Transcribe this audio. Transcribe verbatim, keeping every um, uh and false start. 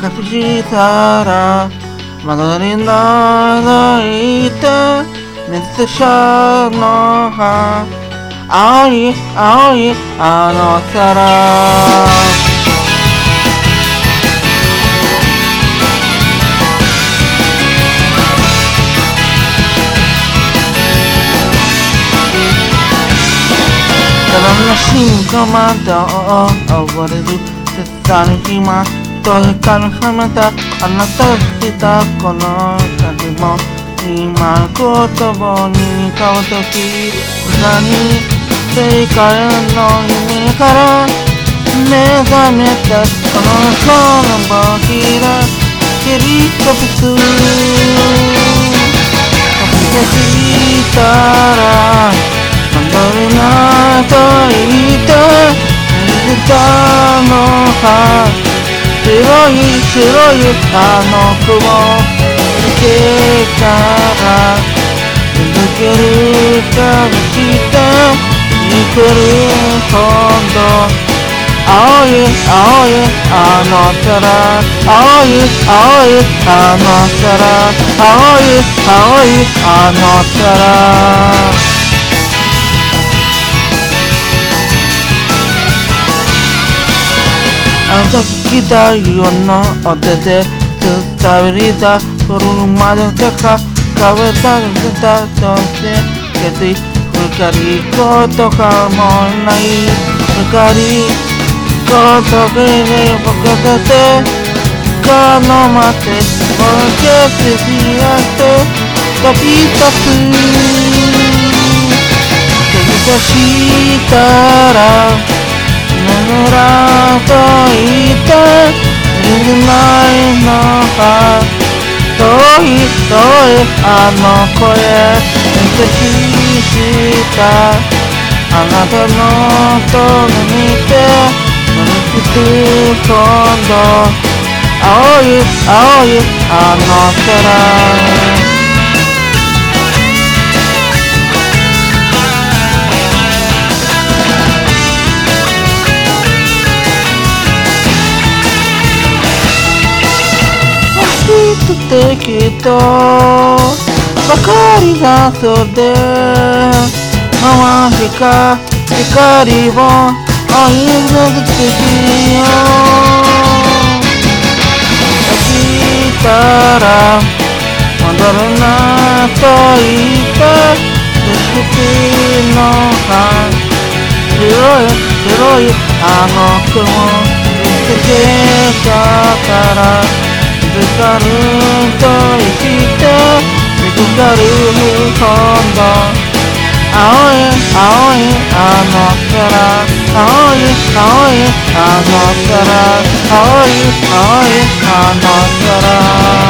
隠したら窓に覗いて水車の葉青い青いあの空進化また溺れる絶対の暇と光る花だあなたが来たこの風も今言葉に変わるとき裏に世界の夢から目覚めたこの空の開けり飛びす飛び出したら戻るなと言って水たの葉白い白いあの雲抜けたら抜けるかもして生きるほど青い青いあの空青い青いあの空青い青いあの空あの時来たようなお手で伝えた車でてかかべたが出たとして決意光ことかもない光ことくに僕がてかの待ってもう消してしやって飛び立つ飛び出したら眠らと言っていないのか遠い遠いあの声見てしたあなたのと見て乗りつく今度青い青いあの空敵とばかりがそで回りか光を追い続けてよ起きたら戻るなと言って月の葉白い白いあの雲見つけたから見つかると生きて見つかる今度青い青いあの空青い青いあの空青い青いあの空